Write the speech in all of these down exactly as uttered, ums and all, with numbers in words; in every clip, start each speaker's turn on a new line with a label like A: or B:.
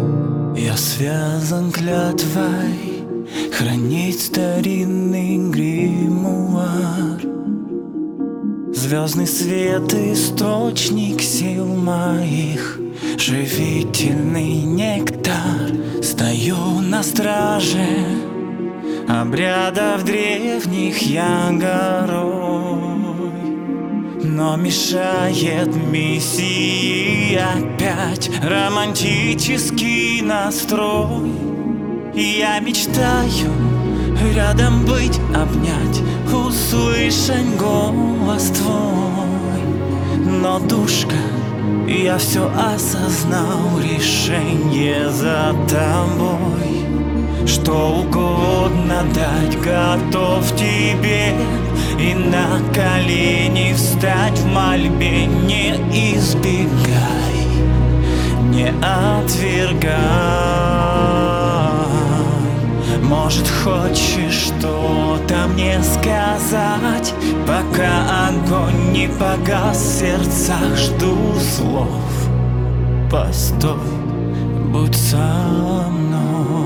A: Я связан клятвой хранить старинный гримуар. Звездный свет — источник сил моих, живительный нектар. Стою на страже обрядов древних я горой, но мешает миссии опять романтический настрой. Я мечтаю рядом быть, обнять, услышать голос твой. Но, душка, я все осознал, решение за тобой. Что угодно дать готов тебе, и на колени встать в мольбе. Не избегай, не отвергай. Может, хочешь что-то мне сказать, пока огонь не погас в сердцах. Жду слов, постой, будь со мной.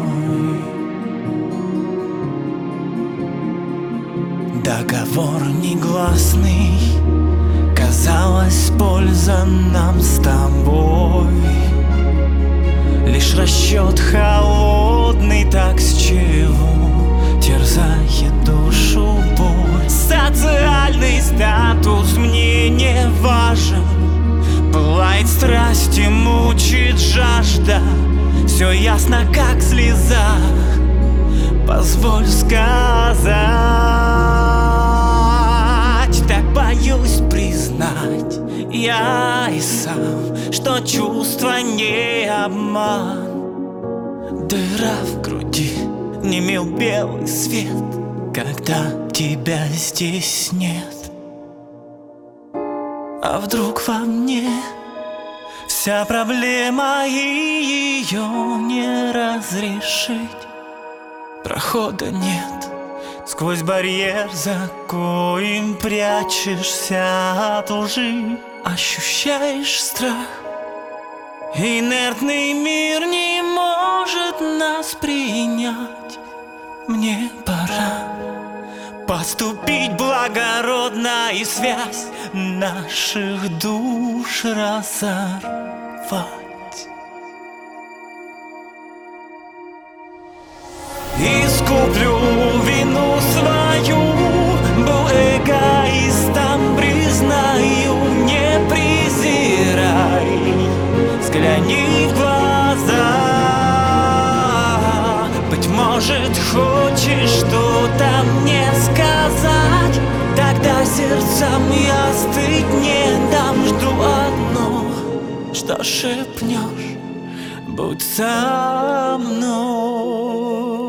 A: Договор негласный, казалось, польза нам с тобой. Лишь расчет холодный, так с чего терзает душу боль. Социальный статус мне не важен, пылает страсть и мучит жажда. Все ясно, как слеза, позволь сказать. Так боюсь признать я и сам, что чувство не обман. Дыра в груди, немел белый свет, когда тебя здесь нет. А вдруг во мне вся проблема, и ее не разрешить? Прохода нет сквозь барьер, за коим прячешься от лжи. Ощущаешь страх, инертный мир не может нас принять. Мне пора поступить благородно и связь наших душ разорвать. Искуплю вину свою, был эгоистом, признаю. Не презирай, взгляни в глаза. Быть может, хочешь что-то мне сказать, тогда сердцем я остыть не дам. Жду одно, что шепнешь, будь со мной.